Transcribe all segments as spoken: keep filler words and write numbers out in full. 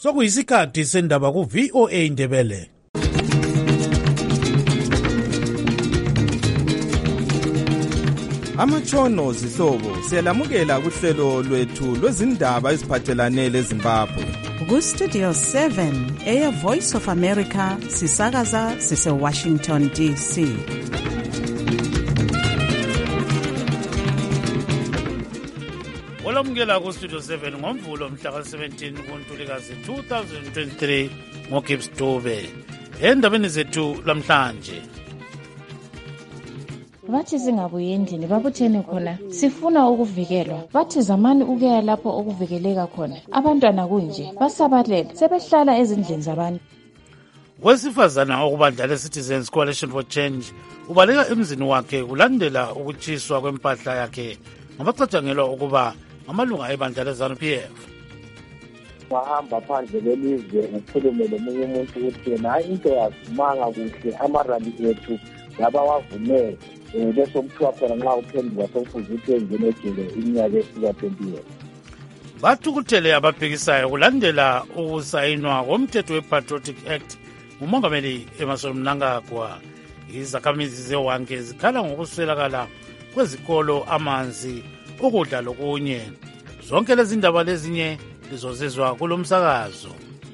Sokuyisikhathi sendaba ku V O A Ndebele. Amatshono zihlobo siyalamukela kuhlelo lwethu lwezindaba eziphathelane leZimbabwe. Ku Studio seven, Air Voice of America, sisakaza sise Washington D C. Olamukela ku Studio seven ngomvulo mhla seventeen kuNtulikazi two thousand twenty-three ngoGibbs Dube. Endabeni zethu lamhlanje. Bathi singabuye endlini babuthene khona sifuna ukuvikelwa. Bathi zamani ukuya lapho okuvikeleka khona abantwana kunje basabalele sebehlala ezindlini zabantu. Wesifazana okubandla le-Citizens Coalition for Change ubaleka emzini wakhe kulandela ukutshiswa kwempahla yakhe ngabacatshangelwa ukuba amalunga ebandla le-ZANU P F. Wahamba phandle lelizwe ngikhulume lomunye umuntu ukuthi yena hayi into yazimanga kuhle amarali ethu ngabawavumele bese kuthiwa khona nxa uphenduka sokufuze ukuthi engene ejele iminyaka efika twenty years. Bathukuthele ababhekisayo kulandela ukusayinwa komthetho we-Patriotic Act ngumongameli Emmerson Mnangagwa. Izakhamizi zewanke zikhala ngokuswelakala kwezikolo, amanzi, ukudla lokunye. Zonke lezi ndaba lezinye lizozizwa kulo msakazo.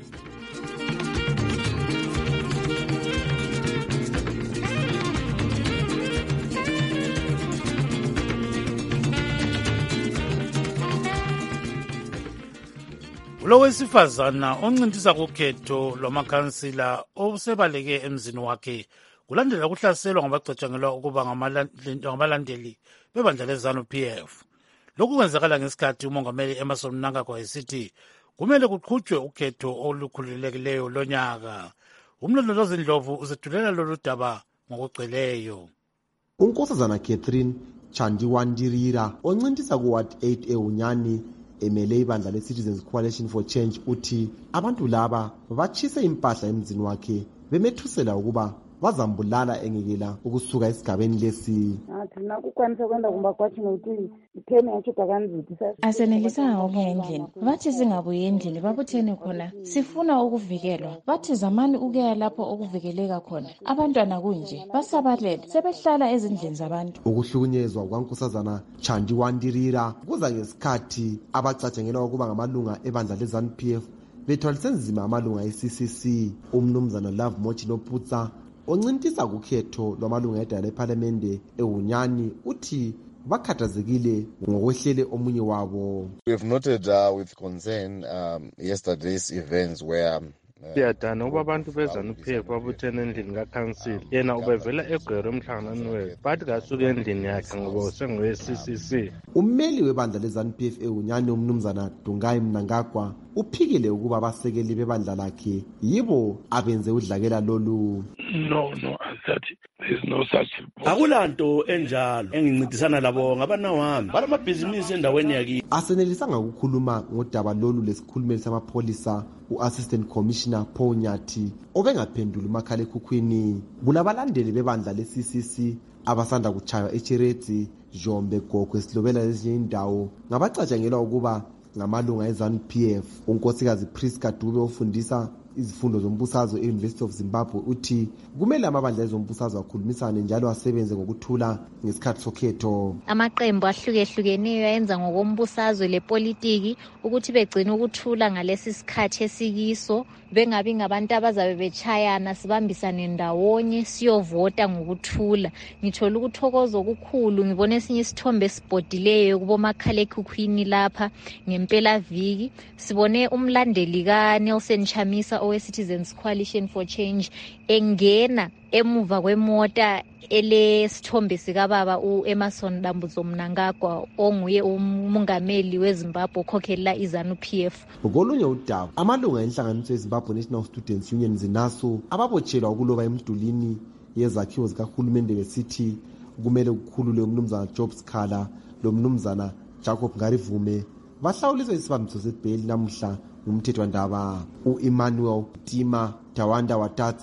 Lo wesifazana oncintisa kukhetho lwamakhansila osebaleke emzini wakhe kulandela ukuhlaselwa ngabacatshangelwa ukuba ngamalandeli bebandla le-ZANU P F. Lokhu kwenzakala ngesikhathi umongameli Emmerson Mnangagwa esithi kumele kuqhutshwe ukhetho olukhululekileyo lonyaka. Umlondolozi Ndlovu uzethulela lolu daba ngokugcweleyo. Unkosazana Catherine Chandiwandirira oncintisa ku Ward eight eUnyani emele ibandla le-Citizens Coalition for Change uthi abantu laba batshise impahla emzini wakhe bemethusela ukuba bazambulala engekela ukusuka esigabeni lesi. Thina kukwanisa kwenda kumba kwathi ngokuthi ithene yachuda kanziti sasa. Asenelisanga ukuya endlini. Bathi singabuye endlini babuthene khona sifuna ukuvikelwa. Bathi zamani ukuya lapho okuvikeleka khona abantwana kunje basabalele sebehlala ezindlini zabantu. Ukuhlukunyezwa kwankosazana Chandiwandirira kuza ngesikhathi abacatshangelwa ukuba ngamalunga ebandla le-ZANU P F bethwalise nzima amalunga e-C C C. Umnumzana Love Mochi Noputsa oncintisa kukhetho lwamalunga edala lephalamende eUnyani uthi bakhathazekile ngokwehlele omunye wabo. We have noted uh, with concern um, yesterday's events where um, siyadana uba abantu bezanu P F babuthene endlini kakhansili yena ubevela egwera emhlanganweni wethu bathi kasuke endlini yakhe ngoba usengowe-C C C. Ummeli webandla le-ZANU P F eUnyani umnumzana Dungai Mnangagwa uphikile ukuba abasekeli bebandla lakhe yibo abenze udlakela lolu. No, no, that there is no such. Akulanto enjalo engincintisana labo ngabanawami balamabhizinisi endaweni yakini. Asenelisanga ukukhuluma ngodaba lolu lesikhulumeli samapholisa u-Assistant Commissioner Paul Nyathi obengaphendula umakhala ekhukhwini. Kulabalandeli bebandla le-C C C abasanda kuchaywa eCheredzi, Jombe, Gokwe, Silobela lezinye indawo ngabacatshangelwa ukuba ngamalunga e-ZANU P F. Unkosikazi Priska Dube ofundisa izifundo zombusazwe e-University of Zimbabwe uthi kumele amabandla ezombusazwe akhulumisane njalo asebenze ngokuthula ngesikhathi sokhetho. Amaqembu ahlukehlukeneyo ayenza ngokombusazwe lepolitiki ukuthi begcine ukuthula ngalesi sikhathi esikiso, bengabi ngabantu abazabe betshayana, sibambisane ndawonye siyovota ngokuthula. Ngithola ukuthokoza okukhulu ngibone esinye isithombe esibhodileyo kubomakhala ekhukhwini lapha ngempela viki. Sibone umlandeli ka Nelson Chamisa owe-Citizens Coalition for Change engena emuva kwemota elesithombe sikababa u-Emmerson Dambudzo Mnangagwa onguye umongameli weZimbabwe okhokhelela i-ZANU P F. Ngokolunye udaba amalunga enhlanganiso yeZimbabwe National Students Union ZINASU ababotshelwa ukuloba emdulini yezakhiwo zikahulumende besithi kumele kukhululwe umnumzana Job Skhala lo mnumzana Jacob Ngarivume bahlawuliswa isibambiso sebheli namuhla ngumthethwandaba. U-Emmanuel Tima Tawanda Watatsa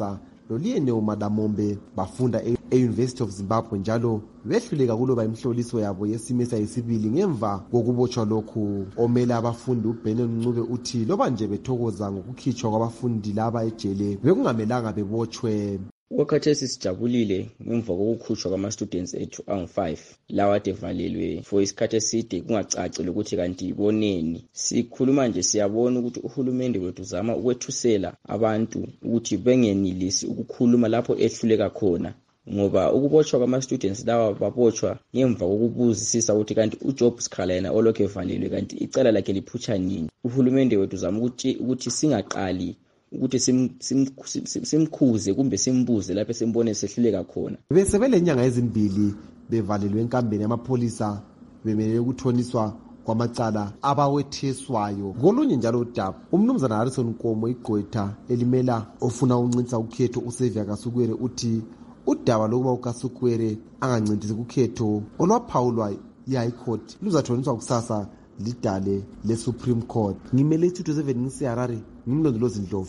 lolieneo Madamombe bafunda e-University of Zimbabwe njalo behluleka kuloba imhloliso yabo yesimesa yesibili ngemva kokubotshwa lokhu. Omele abafundi uBenon Ncube uthi loba nje bethokoza ngokukhitshwa kwabafundi laba ejele bekungamelanga bebotshwe. Okhathesi sijabulile ngemva kokukhutshwa kwama-students ethu angu five lawa ade valelwe for isikhathi eside kungacacile ukuthi kanti boneni. Sikhuluma nje siyabona ukuthi uhulumende wethu zama ukwethusela abantu ukuthi bengenilisi ukukhuluma lapho ehluleka khona, ngoba ukubotshwa kwama-students lawa babotshwa ngemva kokubuzisisa ukuthi kanti uJob Sikhala yena olokhu evalelwe kanti icala lakhe liphutsha nini. Uhulumende wethu zama ukuthi ukuthi singaqali ukuthi simkhuze kumbe simbuze lapho simbone sehluleka khona. Bese belenyanga ezimbili bevalelwe enkambeni yamapholisa bemelele ukuthoniswa kwamacala abawethiswayo. Ngolunye njalo udaba umnumzana Harrison Nkomo igqwetha elimela ofuna uncinza ukhetho uSevia Kasukwere uthi udaba lokuba uKasukwere angancindisi ukhetho olwaphawulwa yi-High Court luzathoniswa kusasa lidale le-Supreme Court. Ngimele isithuthi seven ngisiharare ngimlondolozi Ndlovu.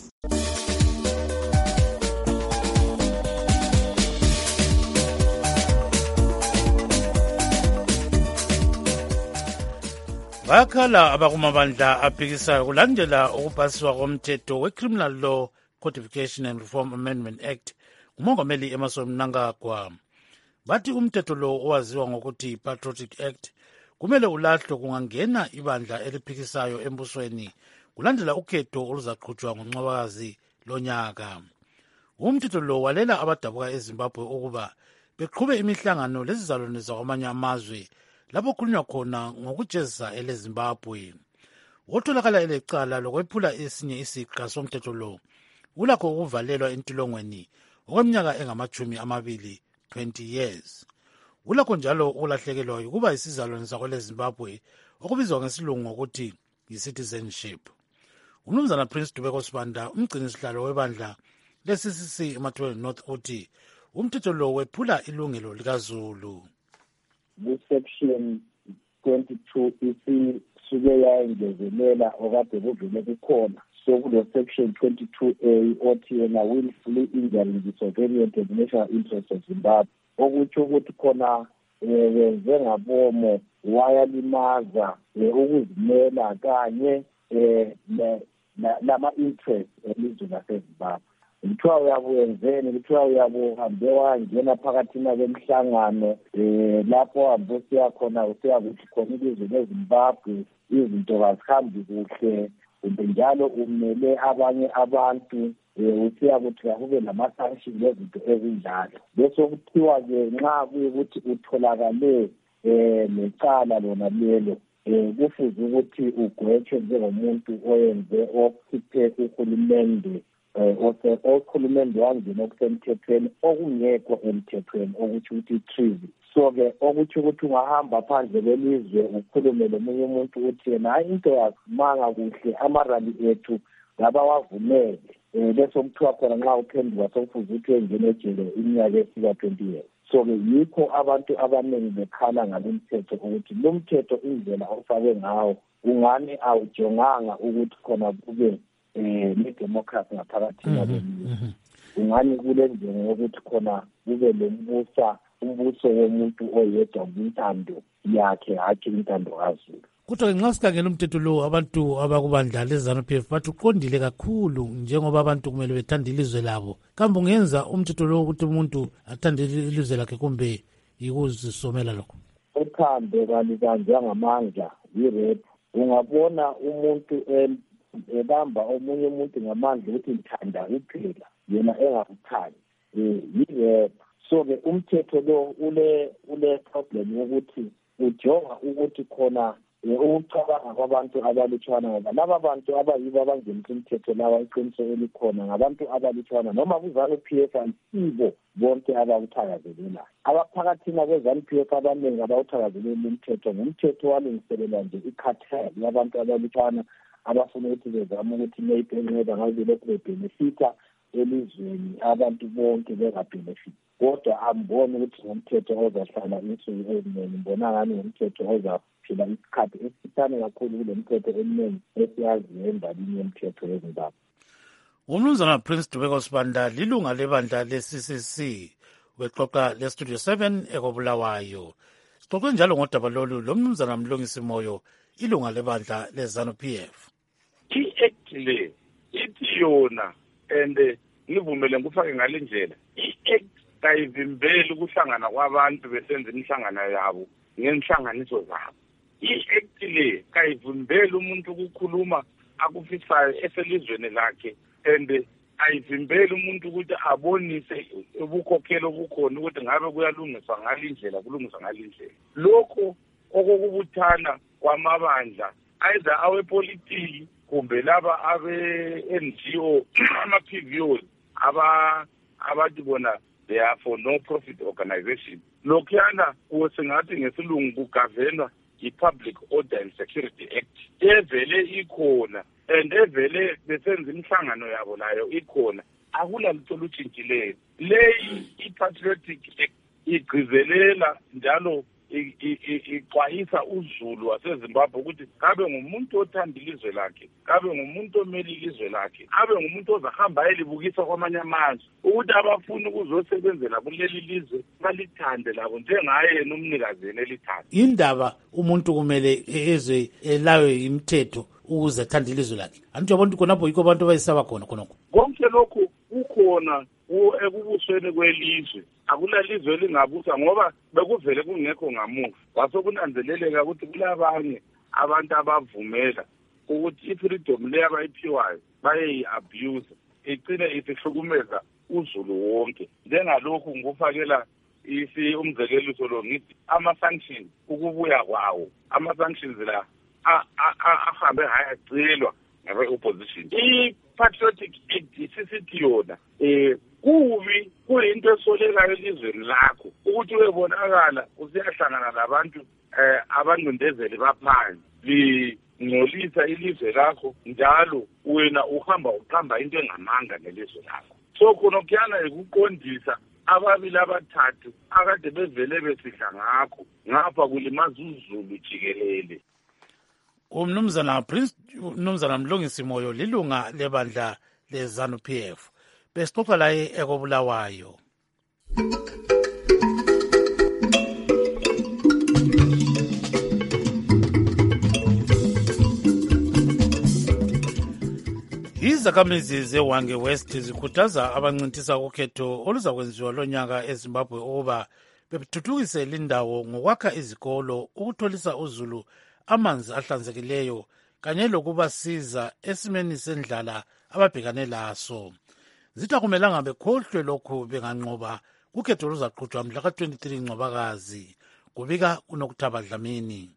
Bakhala abakumabandla aphikisayo kulandela ukupasiswa komthetho we-Criminal Law Codification and Reform Amendment Act ngumongameli Emmerson Mnangagwa. Bathi umthetho lo owaziwa ngokuthi Patriotic Act kumele ulahlwe kungangena ibandla eliphikisayo embusweni kulandela ukhetho oluzaqhutshwa ngoNcwabakazi lonyaka. Umthetho lo walela abadabuka eZimbabwe ukuba beqhube imihlangano lezizalwane zakwamanye amazwe lapho kukhulunywa khona ngokujezisa eleZimbabwe. Otholakala elecala lokwephula esinye isiqa somthetho lo ulakho ukuvalelwa entolongweni okweminyaka engamachumi amabili twenty years. Ulakho njalo ukulahlekelwa ukuba isizalwane sakweleZimbabwe okubizwa ngesilungu ngokuthi yi-citizenship. Umnumzana Prince Dubeko Sibanda umgcini sihlalo webandla le-C C C eMathweni North uthi umthetho lo wephula ilungelo likaZulu. Section twenty-two isisuke yayengezelela okade kuvele kukhona. So kulo section twenty-two A othi yena willfully injuring the sovereignty and national interest of Zimbabwe. Okuthi ukuthi khona wenze ngabomo wayalimaza ukuzimela kanye nama-interest elizwe laseZimbabwe. Kuthiwa uyabuyenzeni, kuthiwa uyabuhambe wangena phakathi kwemihlangano lapho hambe usiya khona usiyakuthi khona ilizwe leZimbabwe izinto kazihambi kuhle kumbe njalo umele abanye abantu usiyakuthi kube nama-sanction lezinto ezinjalo. Bese kuthiwa-ke nxa kuyukuthi utholakale necala lona lelo kufuze ukuthi ugwetshwe njengomuntu oyenze okhiphe uhulumende okhulumende wangena okusemthethweni okungekho emthethweni okuthi ukuthi treason. So-ke okuthi ukuthi ungahamba phandle kwelizwe ukhulume lomunye umuntu uthi yena hayi into yasimanga kuhle amarali ethu ngaba wavumele bese kuthiwa khona nxa uphenduka sokufuze ukuthi engene ejele iminyaka efika twenty years. So-ke yikho abantu abaningi bekhala ngalo mthetho ukuthi lo mthetho indlela ofakwe ngawo ungani awujonganga ukuthi khona kube ne-democracy ngaphakathi kwelizwe. Ungani kule njongo yokuthi khona kube lombusa umbuso womuntu oyedwa ngintando yakhe hathi intando kaZulu. Kodwa nxa sikhangela umthetho lo abantu abakubandla leZANU-P F bathi uqondile kakhulu njengoba abantu kumele bethande ilizwe labo. Kambe ungenza umthetho lo ukuthi umuntu athande ilizwe lakhe kumbe yikuzisomela lokho? Uthando kanika njengamandla yi-rape. Ungabona umuntu ebamba omunye umuntu ngamandla ukuthi ngithanda kuphela yena engakuthandi yi-rape. So-ke umthetho lo ule ule problem yokuthi ujonga ukuthi khona ukucabanga kwabantu abalutshwana ngoba laba bantu abayibo abangenisa umthetho lawa iqiniso elikhona ngabantu abalutshwana noma kuZANU-P F ayisibo bonke abawuthakazelelayo. Abaphakathina kweZANU-P F abaningi abawuthakazelela umthetho ngumthetho walungiselela nje i-cartel yabantu abalutshwana abafuna ukuthi bezame ukuthi maybe enqeda ngabe lokhu bebhenefitha elizweni abantu bonke bengabhenefitha. Kodwa amboni ukuthi ngumthetho ozahlala insuku eziningi, mbona ngani ngumthetho ozaphila isikhathi esifitane kakhulu kule mthetho eminingi esiyaziyo endabeni yomthetho weZimbabwe. umnumzana Prince Dubeko Sibanda lilunga lebandla le-C C C wexoxa le-Studio seven ekobulawayo. Sixoxe njalo ngodaba lolu lomnumzana Mlungisi Moyo ilunga lebandla le-ZANU-P F. I-act le ithi yona and ngivumele ngufake ngale ndlela i-act kayivimbeli ukuhlangana kwabantu besenza imihlangano yabo ngenhlanganiso zabo. I-act le kayivimbeli umuntu ukukhuluma akufisayo eselizweni lakhe and ayivimbeli umuntu ukuthi abonise ubukhokhelo obukhona ukuthi ngabe kuyalungiswa ngalindlela kulungiswa ngalindlela. Lokho okokubuthana kwamabandla either awepolitiki kumbe laba abe-N G O ama-P V Os aba abathi bona they are for no-profit organization. Lokhuyana singathi ngesilungu kugavenwa i-Public Order and Security Act evele ikhona and evele besenza imihlangano yabo layo ikhona. Akula lutho olutshintshile. Leyi i-Patriotic Act igcizelela njalo ixwayisa uZulu waseZimbabwe ukuthi kabe ngumuntu othanda ilizwe lakhe, kabe ngumuntu omeli ilizwe lakhe, abe ngumuntu ozahamba elibukisa kwamanye amazwe ukuthi abafuna ukuzosebenzela kuleli lizwe balithande labo njengaye nomnikazi elithanda. Indaba umuntu kumele ezwe elayo imithetho ukuze athande ilizwe lakhe. Antu abantu khonapho yikho abantu bayisaba khona khonokho. Konke lokho kukhona ekubusweni kwelizwe. Akula lizwe elingabusa ngoba bekuvele kungekho ngamuva. Wasokunanzeleleka ukuthi kulabanye abantu abavumela ukuthi i-freedom le abayiphiwayo bayeyi-abuse igcine isihlukumeza uZulu wonke. Njengalokhu ngikufakela isi umzekeliso lo ngithi ama-sanctions ukubuya kwawo. Ama-sanctions la ahambe hayacelwa ngabe-opposition. I-Patriotic Act isisithi yona um kubi kuyinto esolekayo elizweni lakho ukuthi uyebonakala usiyahlangana labantu eh abangcindezeli baphansi lingcolisa ilizwe lakho njalo wena uhamba uqamba into engamanga nelizwe lakho. So khona kuyana ukuqondisa ababili abathathu akade bevele besidla ngakho ngapha kulimaza uZulu jikelele. Umnumzana Prince umnumzana Mlungisi Moyo lilunga lebandla le-ZANU-P F. Besixoxa laye ekobulawayo. Izakhamizi zeWange West zikhuthaza abancintisa ukhetho oluzakwenziwa lonyaka eZimbabwe ukuba bethuthukise lindawo ngokwakha izikolo, ukutholisa uZulu amanzi ahlanzekileyo kanye lokubasiza esimeni sendlala ababhekane laso. Zitha kumelanga bekhohlwe lokhu benganqoba kukhetho oluzaqhutshwa mhla ka-twenty-three Ncwabakazi. Kubika uNokuthaba Dlamini.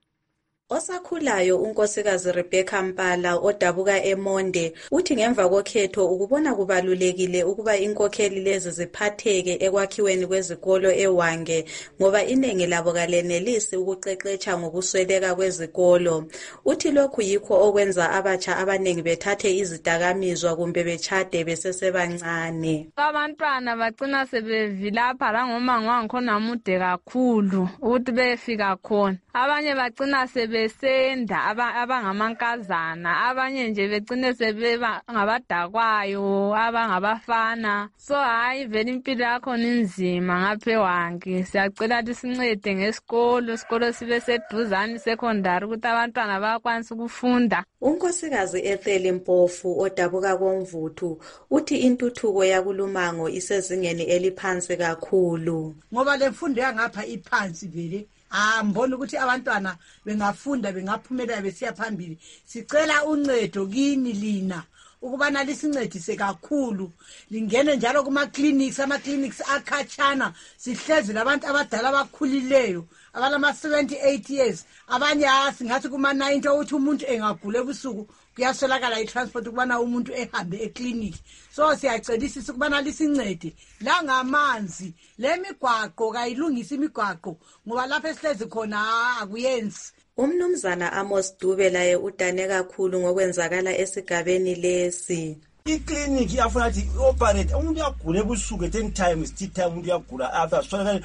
Osakhulayo unkosikazi Rebecca Mpala odabuka eMonde uthi ngemva kokhetho ukubona kubalulekile ukuba inkokheli lezi ziphatheke ekwakhiweni kwezikolo eWange ngoba inengi labo kalenelisi ukuqeqetsha ngokusweleka kwezikolo. Uthi lokhu yikho okwenza abatsha abanengi bethathe izidakamizwa kumbe bechade besesebancane. Abantwana bagcina sebevilapha langomango wangikhona mude kakhulu ukuthi befika khona. Abanye bagcina sebe besenda abangamankazana, abanye nje begcine sebeba ngabadakwayo, abangabafana. So hayi vele impilo yakho inzima ngapha eWange. Siyacela ukuthi sincede ngesikolo, isikolo sibe seduzane secondary ukuthi abantwana bayakwanisa ukufunda. Unkosikazi Ethel Mpofu odabuka koMvuthu uthi intuthuko yakulumango isezingeni eliphansi kakhulu. Ngoba lemfundo yangapha iphansi vele. Ah mbona ukuthi abantwana bengafunda bengaphumela besiya phambili. Sicela uncedo kini lina ukubana lisincedise kakhulu. Lingene njalo kuma clinics, ama clinics akhatshana. Sihlezi labantu abadala abakhulileyo abalama seventy-eight years. Abanye asingathi kuma ninety ukuthi umuntu engagula ebusuku kuyaswelakala i-transport ukubana umuntu ehambe e-clinic. So siyacelisisa ukubana lisincede la ngamanzi, le migwaqo kayilungisa imigwaqo ngoba lapha esihlezi khona akuyenzi. Umnumzana Amos Dube laye udane kakhulu ngokwenzakala esigabeni lesi. I-clinic yafuna ukuthi operate umuntu uyagula ebusuku at any time, tea time umuntu uyagula after swelakala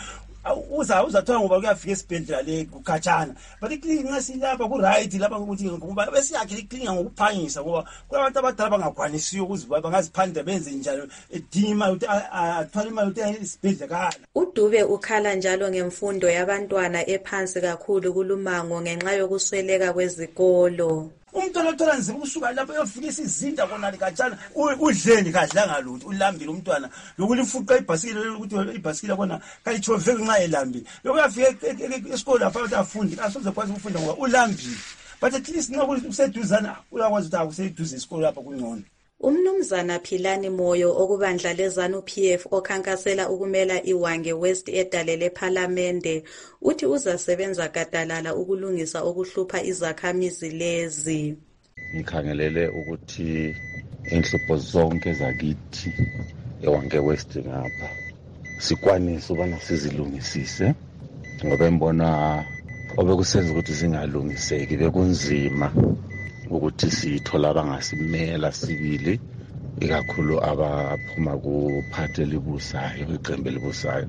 uza uzathola ngoba kuyafika esibhedlela le kukhatshana but iklinika nxa silapha ku-right lapha ukuthi ngoba besiyakhe iklinika ngokuphangisa ngoba kulabantu abadala bangakwanisiyo ukuze bangaziphandla benze njalo edinga imali ukuthi athwale imali ukuthi isibhedlela kala. uDube ukhala njalo ngemfundo yabantwana ephansi kakhulu kulumango ngenxa yokusweleka kwezikolo. Umntwana othola nzima ukusuka lapho yofika isizinda konali khatshana udleni kadlanga lutho ulambile umntwana lokulifuqa ibhasikile ukuthi ibhasikile kona kayichoveke nxa elambile lokuyafika esikolo lapha ukuthi afunde asoze kwazi ukufunda ngoba ulambile but at least nokuthi useduzana uyakwazi ukuthi akuseduze isikolo lapha kungcono. Umnumzana Philani Moyo okubandla lezanu P F okhankasela ukumela iWange West edalele parliamente uthi uzasebenza gadalala ukulungisa okuhlupha izakhamizi lezi. Ngikhangelele ukuthi inhlupho zonke zakithi eWange West ngapha sikwanise ubana sizilungisise ngoba embona obekusenza ukuthi singalungiseki bekunzima ukuthi sithola abangasimela sibili ikakhulu abaphuma kuphathe elibusayo iqembu elibusayo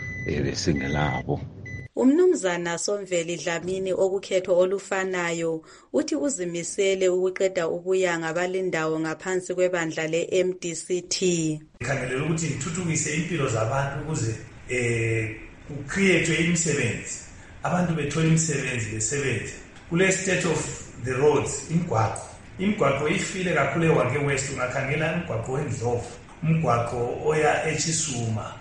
ebesingelabo. Umnumzana Somveli Dlamini okukhetho olufanayo uthi uzimisele ukuqeda ubuyanga balindawo ngaphansi kwebandla le-M D C T. Ngikhangelela ukuthi ngithuthukise impilo zabantu ukuze eh kucreate imisebenzi abantu bethola imisebenzi besebenze kule state of the roads imgwaqo imgwaqo ifile kakhulu eWange West ungakhangela umgwaqo weNdlovu umgwaqo oya eChisuma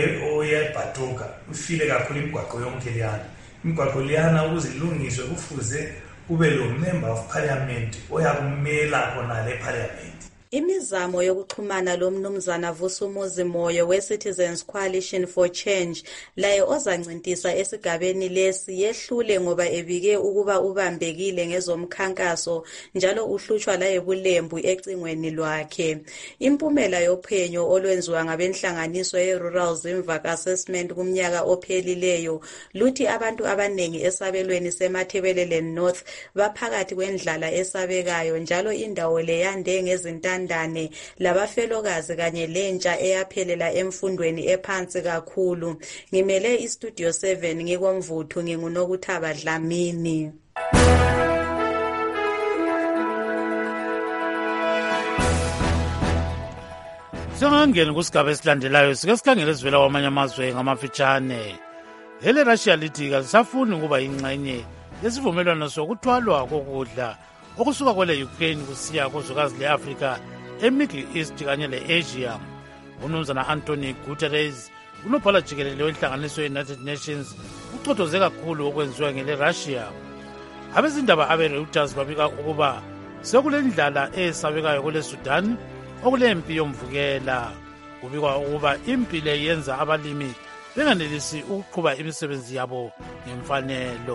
oya eBhatoka ufile kakhulu imgwaqo yonke liyana imgwaqo liyana ukuzilungiswe kufuze kube lo member of parliament oya kumela khona le parliament. Imizamo yokuxhumana lomnumzana Vusumuzi Moyo we-Citizens Coalition for Change laye ozancintisa esigabeni lesi yehlule ngoba ebike ukuba ubambekile ngezomkhankaso njalo uhlutshwa la ebulembu ecingweni lwakhe. Impumela yophenyo olwenziwa ngabenhlanganiso ye-Rural Zimvak Assessment kumnyaka ophelileyo luthi abantu abanengi esabelweni seMathebelele North baphakathi kwendlala esabekayo njalo indawo le yande ngezintandane labafelokazi kanye lentsha eyaphelela emfundweni ephansi kakhulu. Ngimele iStudio seven ngikomvuthu nginguNokuthaba Dlamini. Singangena kusigaba esilandelayo sike sikhangele esivela kwamanye amazwe ngamafitshane. Hele Russia lithi kasafuni ukuba ingxenye yesivumelwano sokuthwalwa kokudla okusuka kwele Ukraine kusiya kuzwekazi le-Afrika eMiddle East kanye le-Asia. Umnumzana Anthony Guterres unobhala jikelele wenhlanganiso ye-United Nations ucothoze kakhulu okwenziwa ngele-Russia. Abezindaba abe-Reuters babika ukuba sekulendlala esabekayo kule Sudan okulempi yomvukela. Kubikwa ukuba impi le yenza abalimi benganelisi ukuqhuba imisebenzi yabo ngemfanelo.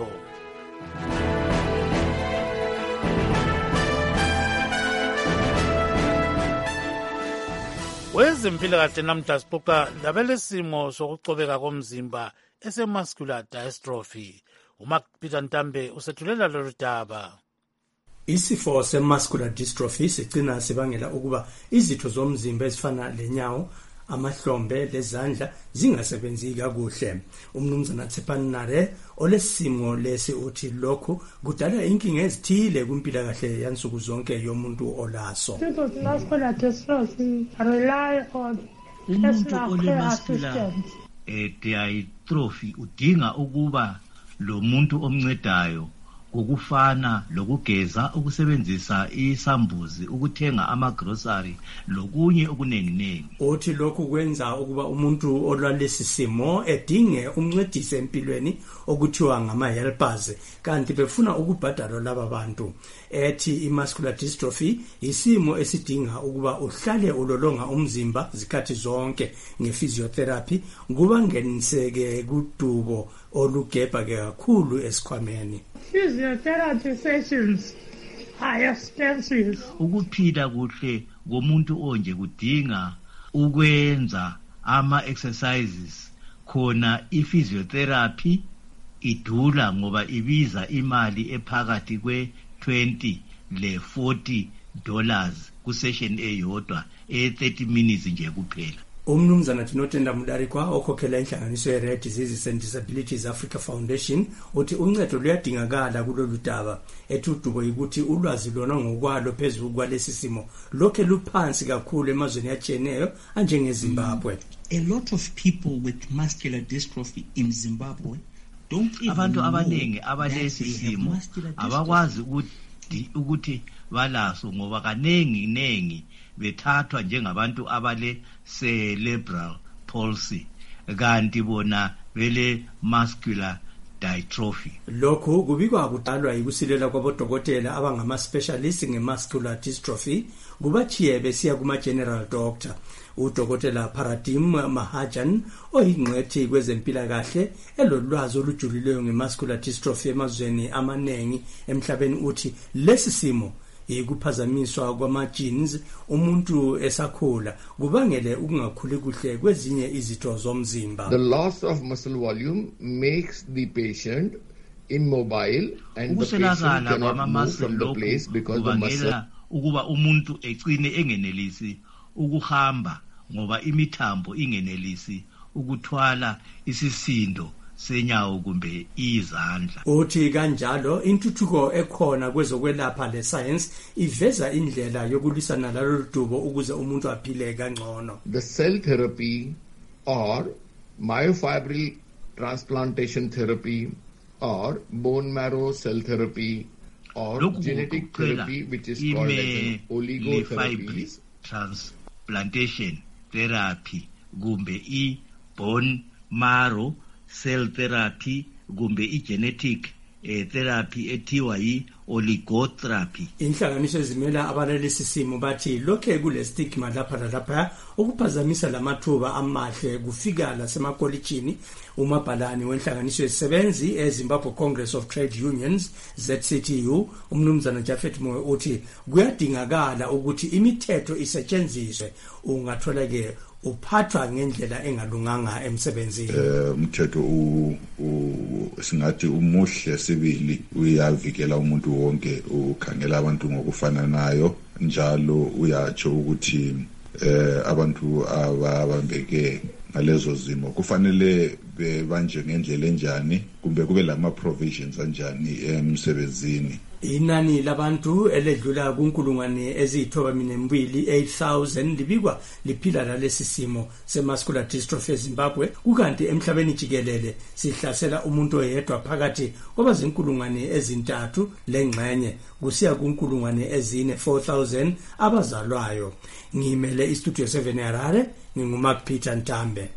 Wezempilakahle namhla sixoxa labelesimo sokucobeka komzimba ese-muscular dystrophy. uMark Peter Ntambe usethulela lolu daba. Isifo se-muscular dystrophy sigcina sibangela ukuba izitho zomzimba ezifana lenyawo amahlombe lezandla zingasebenzi kakuhle. Umnumzana Tsepanare olesimo lesi uthi lokhu kudala inkinga ezithile kwimpilakahle yansuku zonke yomuntu olaso. Muscular dystrophy rely on personal assistance. Eh dystrophy udinga ukuba lo muntu omncedayo ukufana lokugeza ukusebenzisa isambuzi ukuthenga amagrocery lokunye okuningi. Uthi lokhu kwenza ukuba umuntu olwalesi simo edinge umncedisi empilweni okuthiwa ngama helpers kanti befuna ukubhadala laba bantu. Ethi imuscular dystrophy isimo esidinga ukuba uhlale ulolonga umzimba zikhathi zonke ngephysiotherapy kuba ngeniseke kudubo olugebha kakhulu esikhwameni. Physiotherapy sessions are expensive. Ukuphila kuhle komuntu onje kudinga ukwenza ama exercises khona i-physiotherapy idula ngoba ibiza imali ephakathi kwe twenty le forty dollars ku session eyodwa e thirty minutes nje kuphela. Umnumzana Tinotenda Mudarikwa okhokhela inhlanganiso ye Rare Diseases and Disabilities Africa Foundation uthi uncedo luyadingakala kulolu daba ethi udubo ukuthi ulwazi lona ngokwalo phezulu kwalesi simo lokho luphansi kakhulu emazweni atshiyeneyo anjengeZimbabwe. A lot of people with muscular dystrophy in Zimbabwe don't even abantu know abaningi abalesi simo abakwazi ukuthi ukuthi balaso ngoba kanengi nengi bethathwa njengabantu abale cerebral palsy kanti bona vele muscular dystrophy. Lokhu kubikwa kudalwa yikusilela kwabodokotela abangama specialists ngemuscular dystrophy kubachiye besiya kuma general doctor. Udokotela Paradim Mahajan oyingqethi kwezempilakahle elolwazi olujulileyo ngemuscular dystrophy emazweni amanengi emhlabeni uthi lesi simo ikuphazamiswa kwama genes umuntu esakhula kubangele ukungakhuli kuhle kwezinye izitho zomzimba. The loss of muscle volume makes the patient immobile and the patient cannot move from the place because the muscle ukuba umuntu ecine engenelisi ukuhamba ngoba imithambo ingenelisi ukuthwala isisindo senyawo kumbe izandla. Uthi kanjalo intuthuko ekhona kwezokwelapha le science iveza indlela yokulisana nalolu dubo ukuze umuntu aphile kangcono. The cell therapy or myofibril transplantation therapy or bone marrow cell therapy or genetic therapy which is called as an oligotherapy. Transplantation therapy kumbe I bone marrow cell therapy kumbe I genetic eh, therapy ethiwa yi oligotherapy. Inhlanganiso ezimela abalelesi simo bathi lokho kule stigma lapha lapha ukuphazamisa lamathuba amahle kufika lasemakolitshini. Umabhalani wenhlanganiso yezisebenzi eZimbabwe Congress of Trade Unions Z C T U umnumzana Jafet Moyo uthi kuyadingakala ukuthi imithetho isetshenziswe ungathola ke uphathwa ngendlela engalunganga emsebenzini. Eh umthetho u singathi umuhle sibili uyavikela umuntu wonke ukhangela abantu ngokufananayo njalo uyatsho ukuthi eh abantu ababambeke ngalezo zimo kufanele bebanje ngendlela enjani kumbe kube lama provisions anjani emsebenzini. Inani labantu eledlula kunkulungwane ezithoba minembili eight thousand libikwa liphila lalesi simo semuscular dystrophy eZimbabwe kukanti emhlabeni jikelele sihlasela umuntu oyedwa phakathi kwabazinkulungwane ezintathu lengxenye kusiya kunkulungwane ezine four thousand abazalwayo. Ngimele istudio seven eHarare nginguMark Peter Ntambe.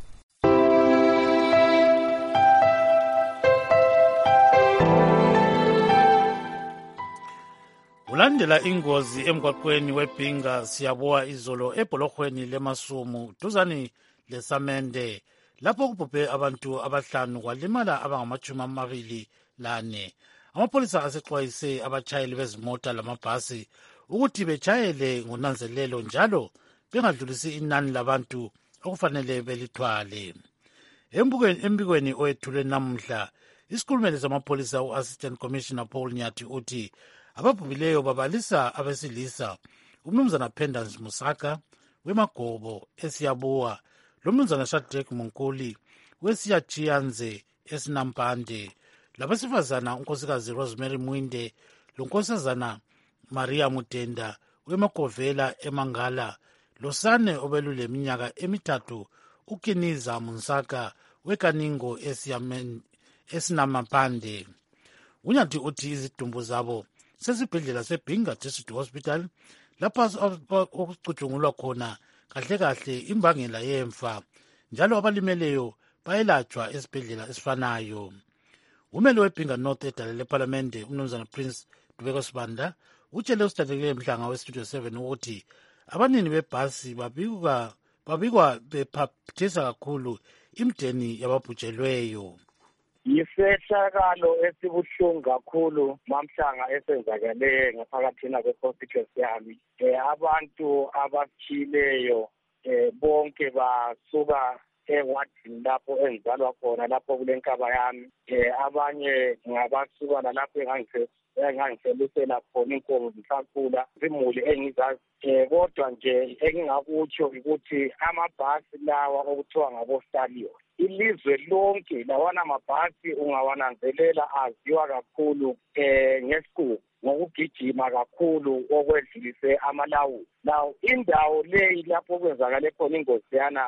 Ulandela ingozi emgwaqweni weBhinga siyaboa izolo ebhologweni leMasumu duzani leSamende lapho kubhubhe abantu abahlanu kwalimala abangamachumi amabili lane. Amapolisa asexwayise abachayeli bezimota lamabhasi ukuthi bechayele ngonanzelelo njalo bengadlulisi inani labantu okufanele belithwale. Embikweni oyethule namhla isikhulumeli samapolisa u-Assistant Commissioner Paul Nyathi uthi ababhubileyo babalisa abesilisa umnumzana Pendance Musaka wemagobo esiyabuwa lomnumzana Shadrack Munkuli wesiyachiyanze esinampande labesifazana unkosikazi Rosemary Mwinde lonkosazana Maria Mutenda wemagovela eMangala losane obelule minyaka emithathu ukiniza Musaka wekaningo esiyamen esinamampande. Unyathi uthi izidumbu zabo sesibhedlela seBhinga District Hospital lapha okucutshungulwa khona kahle kahle imbangela yemfa njalo abalimeleyo bayelatshwa esibhedlela esifanayo. Umeli weBhinga North edale leParliamente umnumzana Prince Dubeko Sibanda utshele usitatekele mhlanga westudio seven ukuthi abanini bebhasi babikwa babikwa bephathisa kakhulu imdeni yababhujelweyo. Yisehlakalo esibuhlungu kakhulu mamhlanga esenzakale ngaphakathina kwe-constituency yami. Eh abantu abashileyo eh bonke basuka ewadini lapho engizalwa khona lapho kule nkaba yami. um abanye ngabasuka nalapho engangiselusela khona inkomo zisakhula zimuli engizazi. um kodwa nje engingakutsho ukuthi amabhasi lawa okuthiwa ngabo-Stallion, ilizwe lonke lawana mabhasi ungawananzelela aziwa kakhulu um ngesiqubu ngokugijima kakhulu okwedlulise amalawulo. Now indawo leyi lapho kwenzakale khona ingozi yana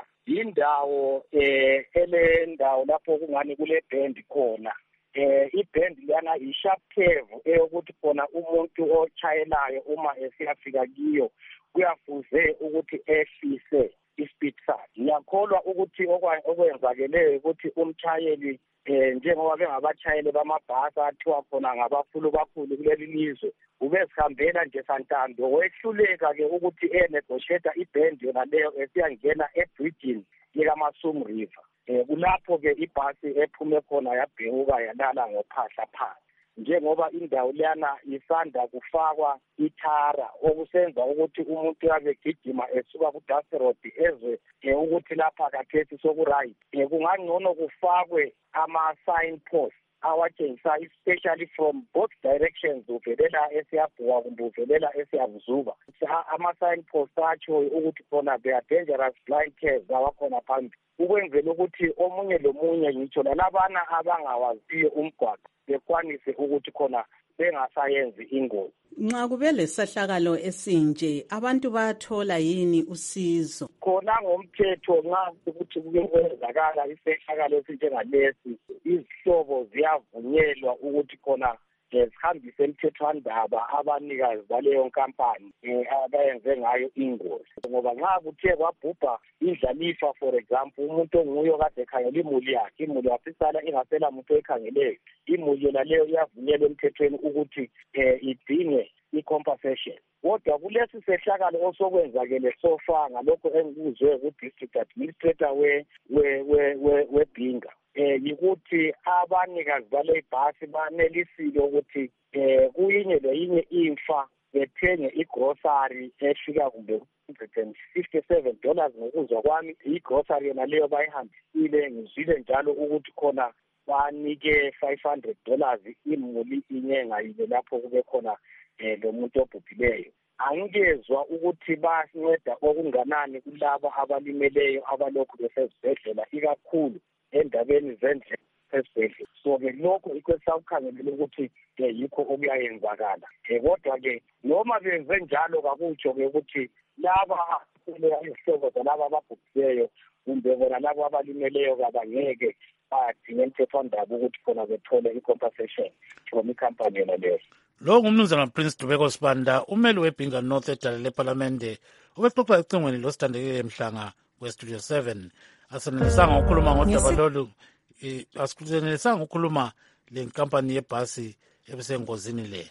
indawo eh ele ndawo lapho kungani kule band khona. Eh iband lana i-sharp curve eyokuthi khona umuntu ochayelayo uma esiyafika kiyo kuyafuze ukuthi ehlise ispeed sakhe. Ngiyakholwa ukuthi okwenzakeleyo ukuthi umchayeli eh njengoba bengabatshayeli bamabhasi athiwa khona ngabafulu kakhulu kuleli lizwe ubesihambela nje santando wehluleka ke ukuthi enegotiate iband yona leyo esiyangena ebridging likaMasum River. Eh kulapho ke ibhasi ephume khona yabhekuka yalala ngophahla phansi. Njengoba indawo leyana isanda kufakwa ithara okusenza ukuthi umuntu yabe gijima esuka ku Dust Road ezwe ukuthi lapha kathethi sokuright. Eh kungangcono kufakwe ama sign posts awatshengisa especially from both directions uvelela esiyabhuka kumbe uvelela esiyabuzuba. Ama sign posts atsho ukuthi khona there are dangerous blind cars awakhona phambi ukwenzela ukuthi omunye lomunye ngitsho lalabana abangawaziyo umgwaqo bekwanise ukuthi khona bengasayenzi ingozi. Nxa kube lesahlakalo esinje abantu bayathola yini usizo? Khona ngomthetho nxa ukuthi kuyenzakala isehlakalo esinjengalesi izihlobo ziyavunyelwa ukuthi khona zihambise emthethwandaba abanikazi baleyo nkampani abayenze ngayo ingozi. Ngoba nxa kuthe kwabhubha indlalifa for example umuntu onguyo kade ekhangela imuli yakhe imuli yafisala ingasela muntu ekhangeleyo imuli yona leyo iyavunyelwa emthethweni ukuthi idinge i-compensation. Kodwa kulesi sehlakalo osokwenzakele sofa ngalokho engikuzwe ku-district administrator we we we weBhinga eh yikuthi abanikazi bale bhasi banelisile ukuthi eh kuyinye leyinye imfa bethenge igrocery efika kumbe one hundred fifty-seven dollars ngokuzwa kwami. Igrocery yona leyo bayihambisile ngizwile njalo ukuthi khona banike five hundred dollars imuli inye ngayile lapho kube khona eh lo muntu obhubhileyo. Angikezwa ukuthi basinceda okunganani kulabo abalimeleyo abalokhu besezibhedlela ikakhulu endabeni zendlela esibhedlela. So ke lokho ikwesakukhangelela ukuthi ke yikho okuyayenzakala. Eh kodwa ke noma benze njalo kakutsho ke ukuthi laba kulezihlobo zalabo ababhubhileyo kumbe bona labo abalimeleyo kabangeke badinga emthethwandaba ukuthi khona bethole i-compensation from ikhampani yona leyo. Lo ngumnumzana Prince Dubeko Sibanda umeli weBhinga North edala leParlamente ubexoxa ecingweni lositandekile Mhlanga kweStudio seven. Asenelisanga ukukhuluma ngodaba lolu asikusenelisanga ukukhuluma lenkampani yebhasi ebisengozini le.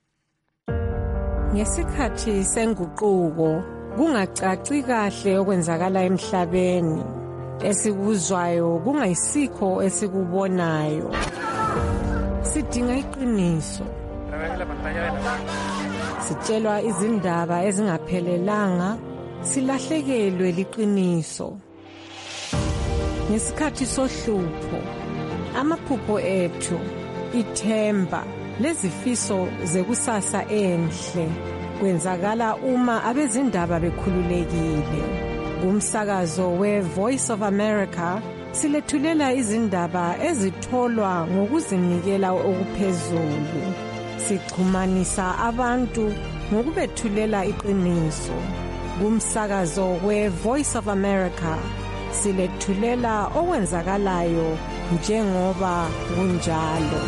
Ngesikhathi senguquko kungacaci kahle okwenzakala emhlabeni esikuzwayo kungayisikho esikubonayo. Sidinga iqiniso. Sitshelwa izindaba ezingaphelelanga silahlekelwe liqiniso. Ngesikhathi sohlupho amaphupho ethu ithemba lezifiso zekusasa enhle kwenzakala uma abezindaba bekhululekile. Kumsakazo we Voice of America silethulela izindaba ezitholwa ngokuzinikela okuphezulu. Sixhumanisa abantu ngokubethulela iqiniso. Kumsakazo we Voice of America silethulela okwenzakalayo njengoba kunjalo.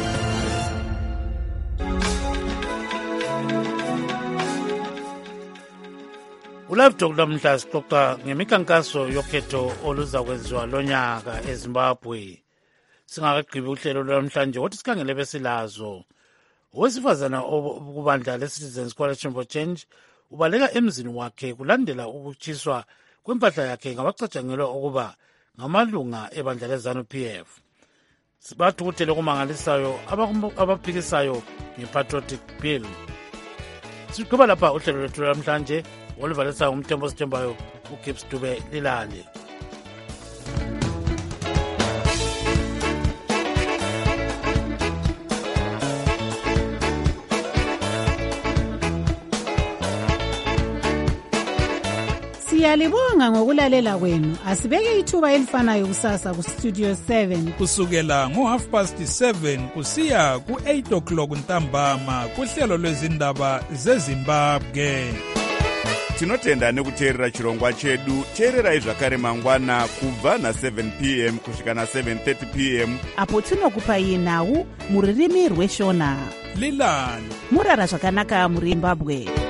Ulive Talk namhla sixoxa ngemikhankaso yokhetho oluza kwenziwa lonyaka eZimbabwe. Singakagqibi uhlelo lwamhlanje kodwa sikhangele besilazo. Owesifazana kubandla le-Citizens Coalition for Change ubaleka emzini wakhe kulandela ukutshiswa kwempahla yakhe ngabacatshangelwa ukuba ngamalunga ebandla leZANU P F. Sibathukuthele kumangalisayo abaphikisayo nge-Patriotic Bill. Sigqiba lapha uhlelo lwethu namhlanje oluvalisayo umthembo sithembayo uGibbs Dube Lilale. Siyalibonga ngokulalela kwenu. Asibeke ithuba elifanayo kusasa ku Studio seven kusukela ngo half past seven kusiya ku eight o'clock ntambama kuhlelo lwezindaba zeZimbabwe. Tinotenda nekuteerera chirongwa chedu. Teererai zvakare mangwana kubva na seven p m kusvika na seven thirty p m apo tinokupai nhau muririmi rweshona. Lilani murara zvakanaka muri Zimbabwe.